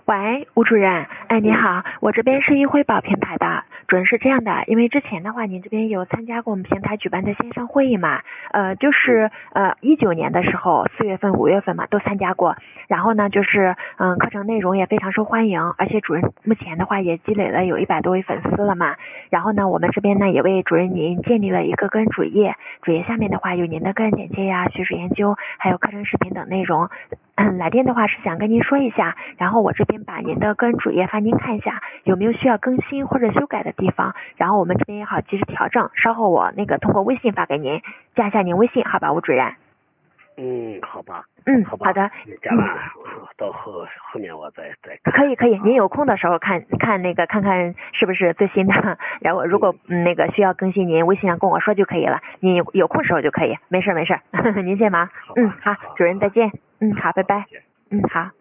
喂，吴主任，哎，你好，我这边是易辉宝平台的，主任是这样的，因为之前的话，您这边有参加过我们平台举办的线上会议嘛，就是19年的时候，4月份、5月份嘛都参加过，然后呢，就是课程内容也非常受欢迎，而且主任目前的话也积累了有100多位粉丝了嘛，然后呢，我们这边呢也为主任您建立了一个个人主页，主页下面的话有您的个人简介呀、学术研究，还有课程视频等内容。来电的话是想跟您说一下，然后我这边把您的个人主页发您看一下，有没有需要更新或者修改的地方，然后我们这边也好及时调整，稍后我通过微信发给您，加一下您微信，好吧，吴主任。 好吧。 好的。 加了，到后面我再看。 可以，您有空的时候看看是不是最新的，然后如果需要更新，您微信上跟我说就可以了，您有空时候就可以，没事您先忙。好，主任再见。好，拜拜。好。